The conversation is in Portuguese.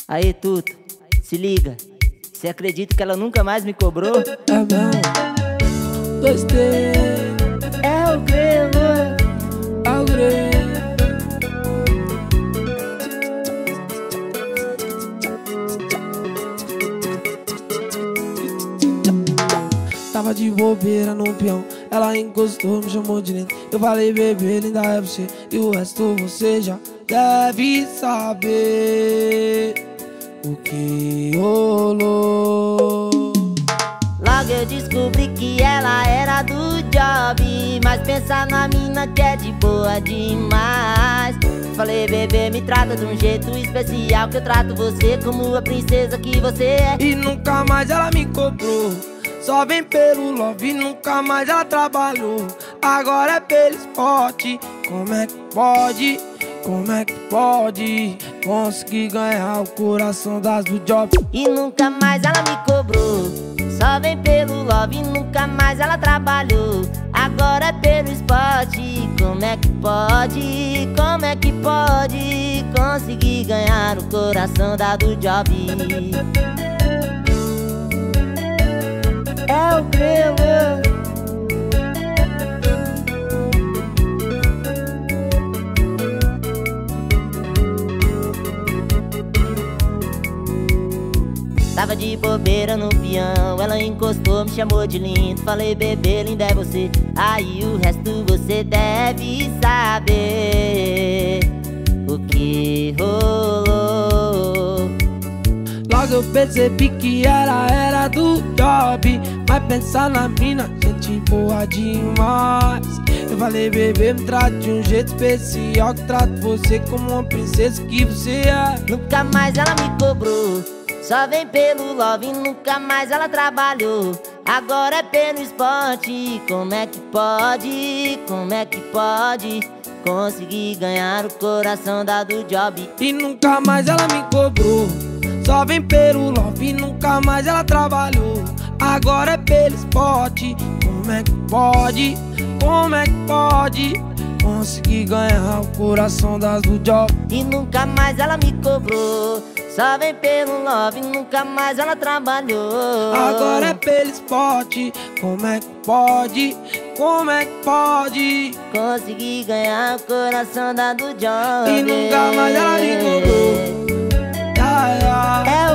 Aí, Tuto, se liga. Você acredita que ela nunca mais me cobrou? É mesmo? 2T. É o grelo. É o grelo. Tava de bobeira no peão, ela encostou, me chamou de lindo. Eu falei, bebê, linda é você, e o resto você já deve saber o que rolou. Logo eu descobri que ela era do job, mas pensa na mina que é de boa demais. Falei, bebê, me trata de um jeito especial, que eu trato você como a princesa que você é. E nunca mais ela me cobrou, só vem pelo love, nunca mais ela trabalhou. Agora é pelo esporte. Como é que pode? Como é que pode conseguir ganhar o coração das do job? E nunca mais ela me cobrou, só vem pelo love, nunca mais ela trabalhou. Agora é pelo esporte. Como é que pode? Como é que pode conseguir ganhar o coração da do job? É o grelo. Tava de bobeira no peão, ela encostou, me chamou de lindo. Falei, bebê, linda é você, aí o resto você deve saber o que rolou. Logo eu percebi que ela era do job, mas pensar na mina, gente boa demais. Eu falei, bebê, me trate de um jeito especial, que trato você como uma princesa que você é. Nunca mais ela me cobrou, só vem pelo love, nunca mais ela trabalhou. Agora é pelo esporte. Como é que pode? Como é que pode conseguir ganhar o coração da do job? E nunca mais ela me cobrou, só vem pelo love, nunca mais ela trabalhou. Agora é pelo esporte. Como é que pode? Como é que pode conseguir ganhar o coração das do job? E nunca mais ela me cobrou, só vem pelo love, nunca mais ela trabalhou. Agora é pelo esporte. Como é que pode? Como é que pode conseguir ganhar o coração da do job? E nunca mais ela me cobrou. É